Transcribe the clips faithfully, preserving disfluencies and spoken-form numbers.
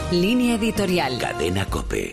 Línea editorial. Cadena COPE.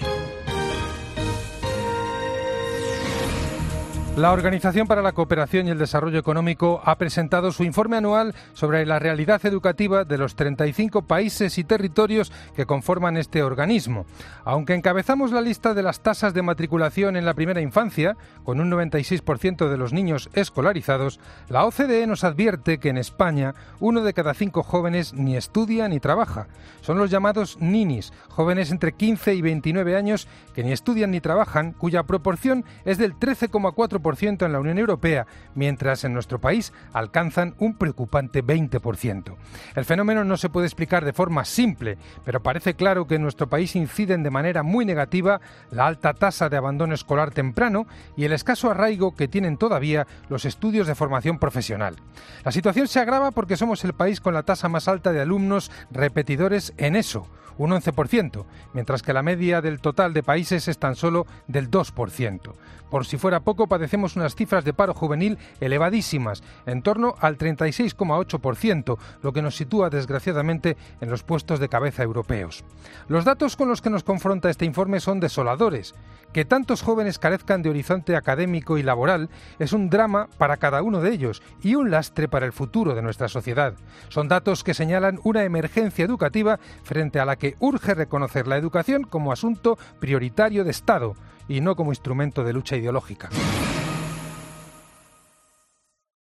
La Organización para la Cooperación y el Desarrollo Económico ha presentado su informe anual sobre la realidad educativa de los treinta y cinco países y territorios que conforman este organismo. Aunque encabezamos la lista de las tasas de matriculación en la primera infancia, con un noventa y seis por ciento de los niños escolarizados, la O C D E nos advierte que en España uno de cada cinco jóvenes ni estudia ni trabaja. Son los llamados ninis, jóvenes entre quince y veintinueve años que ni estudian ni trabajan, cuya proporción es del trece coma cuatro por ciento en la Unión Europea, mientras en nuestro país alcanzan un preocupante veinte por ciento. El fenómeno no se puede explicar de forma simple, pero parece claro que en nuestro país inciden de manera muy negativa la alta tasa de abandono escolar temprano y el escaso arraigo que tienen todavía los estudios de formación profesional. La situación se agrava porque somos el país con la tasa más alta de alumnos repetidores en ESO, un once por ciento, mientras que la media del total de países es tan solo del dos por ciento. Por si fuera poco, padecemos unas cifras de paro juvenil elevadísimas, en torno al treinta y seis coma ocho por ciento, lo que nos sitúa desgraciadamente en los puestos de cabeza europeos. Los datos con los que nos confronta este informe son desoladores. Que tantos jóvenes carezcan de horizonte académico y laboral es un drama para cada uno de ellos y un lastre para el futuro de nuestra sociedad. Son datos que señalan una emergencia educativa frente a la que urge reconocer la educación como asunto prioritario de Estado y no como instrumento de lucha ideológica.